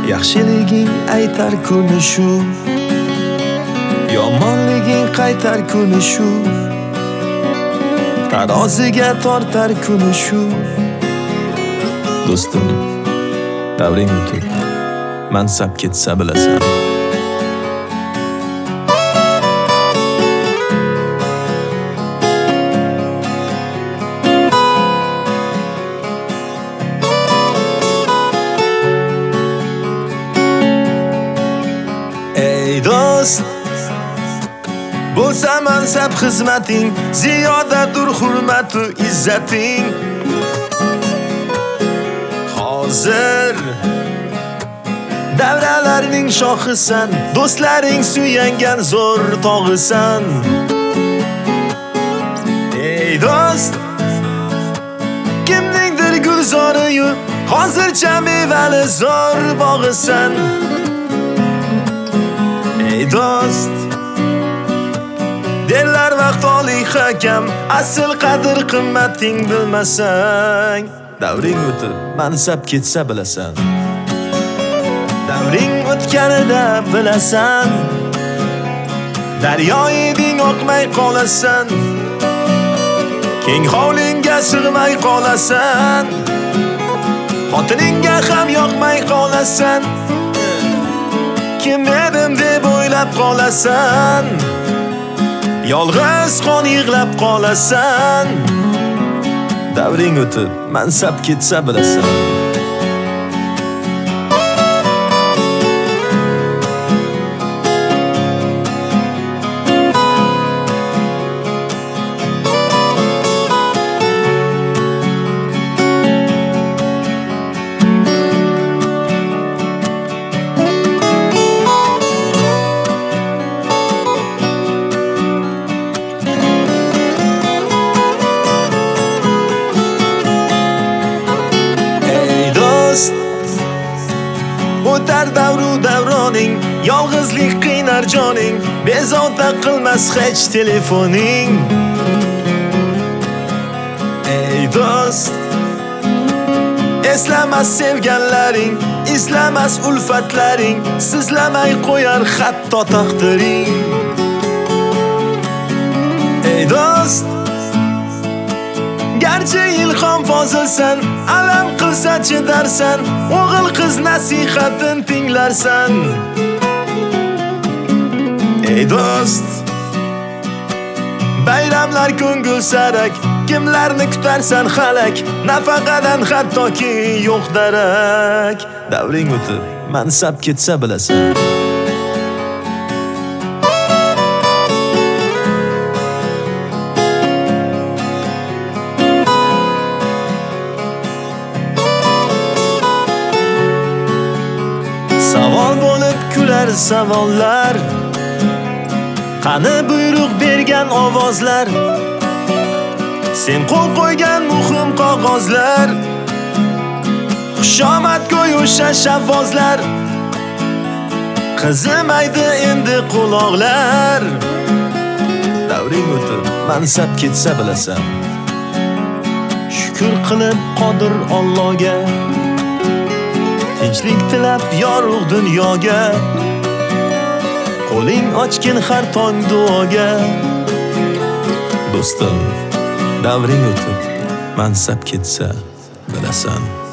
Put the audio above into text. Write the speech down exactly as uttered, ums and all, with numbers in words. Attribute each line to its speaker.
Speaker 1: Yaxshiliging aytar kuni shu, yomonliging qaytar kuni shu, taroziga tortar kuni shu. Do'stim, davring o'tib, mansab ketsa bilasan. Ey do'st, bo'lsa mansab xizmating, ziyodadir hurmatu izzating. Hozir davralarning shohisan, do'stlaring suyangan zo'r tog'isan. Ey do'st, kimningdir gulzori-yu, hozircha mevali zo'r bog'isan. Ey do'st, derlar vaqtoli hakam, asl qadr qimmating bilmasang. Davring o'tib, mansab ketsa bilasan. Davring o'tganida bilasan, daryo eding oqmay qolasan. Keng hovlingga sig'may qolasan, xotiningga ham yoqmay qolasan. Kim edim deb o'ylab qolasan, yolg'iz qon yig'lab qolasan. Davring o'tib, mansab ketsa bilasan. O'tar davru davroning, yolg'izlik qiynar joning, bezovta qilmas hech telefoning. Ey do'st, eslamas sevganlaring, izlamas ulfatlaring, sizlamay qo'yar hatto taqdiring. Ey do'st, garchi ilhom fozilsan, alam qilsa chidarsan, o'g'il qiz nasihatin tinglarsan. Ey do'st, bayramlar ko'ngil sarak, kimlarni kutarsan xalak, nafaqadan hattoki yo'q darak. Davring o'tib, mansab ketsa bilasan. Savol bo'lib kular savollar, qani buyruq bergan ovozlar, sen qo'l qo'ygan muhim qog'ozlar, xushomad go'y o'sha shavvozlar, qizimaydi endi quloqlar. Davring o'tib, mansab ketsa bilasan. Shukr qilib qodir Allohga, tinchlik tilab yorug' dunyoga, qo'ling ochgin har tong duoga. Do'stim, davring o'tib, mansab ketsa bilasan.